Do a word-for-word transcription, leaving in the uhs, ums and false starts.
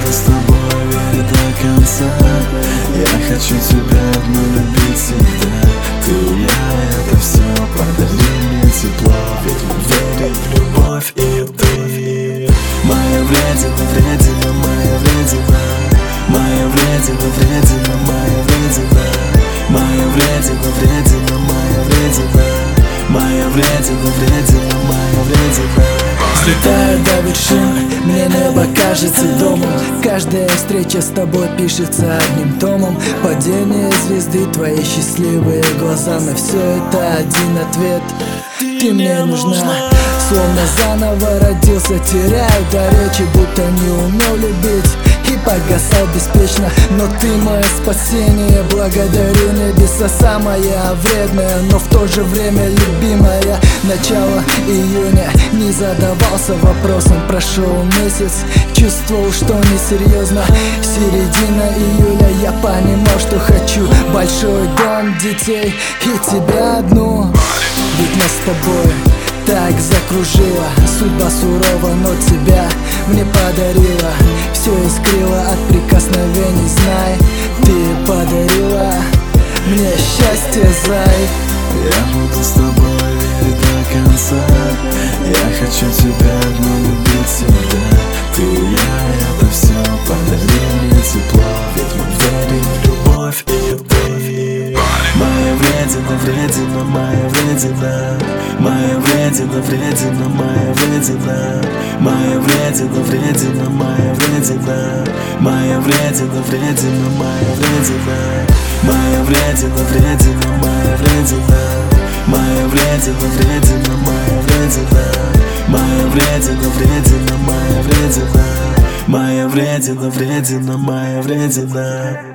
буду с тобой верить до конца. Я хочу тебя одну любить всегда. Ты и я, это все, подари мне тепло. Ведь мы верим в любовь, и ты моя вредина, вредина, моя вредина. Моя вредина, вредина, моя вредина. Моя вредина, вредина, моя вредина. Моя вредина, вредина, моя вредина. Взлетаю до вершин, мне небо кажется домом. Каждая встреча с тобой пишется одним томом. Падение звезды, твои счастливые глаза. На все это один ответ: ты мне нужна. Словно заново родился, теряю до речи, будто не умел любить и погасал беспечно. Но ты мое спасение, благодарю небеса. Самая вредная, но в то же время любимая. Начало июня, не задавался вопросом. Прошел месяц, чувствовал, что несерьезно. Середина июля, я понимал, что хочу большой дом, детей и тебя одну. Ведь нас с тобой так закружила судьба сурова, но тебя мне подарила. Все искрило от прикосновений, знай, ты подарила мне счастье, зай. Я буду с тобой верить до конца. Я хочу тебя одну любить всегда. Ты и я, это все, подари мне тепло. Ведь мы верим в любовь, и ты моя вредина, вредина, моя вредина. Моя вредина, вредина, моя вредина. Моя вредина, вредина, моя вредина. Моя вредина, вредина, моя вредина. Моя вредина, вредина, моя вредина. Моя вредина, вредина, моя вредина. Моя вредина, вредина, моя вредина. Моя вредина, вредина, моя вредина.